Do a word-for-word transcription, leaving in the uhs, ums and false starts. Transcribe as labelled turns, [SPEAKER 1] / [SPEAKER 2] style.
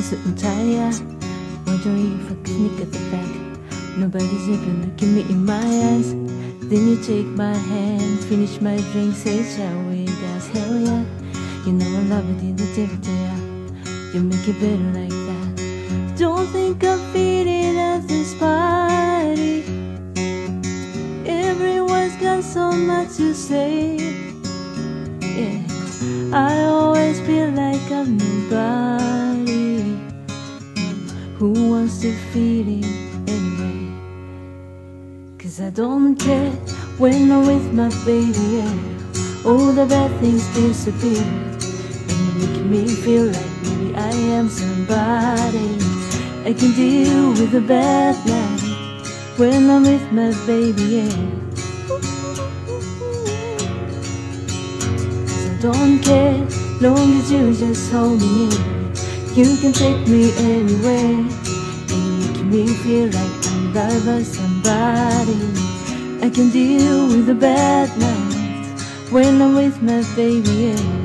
[SPEAKER 1] suit and tie, yeah. Wondering if I could sneak at the back. Nobody's even looking me in my eyes. Then you take my hand, finish my drink, say shall we dance? Hell yeah. You know I love it in the devil, yeah. You make it better like that. Don't think I'm feeling at this party. Everyone's got so much to say. Yeah, I always feel like I'm nobody. Who wants to feel it anyway? Cause I don't care when I'm with my baby, yeah. All the bad things disappear, and you make me feel like maybe I am somebody. I can deal with a bad night when I'm with my baby, yeah. Cause I don't care, long as you just hold me near. You can take me anywhere, and you make me feel like I'm loved by somebody. I can deal with a bad night when I'm with my baby, yeah.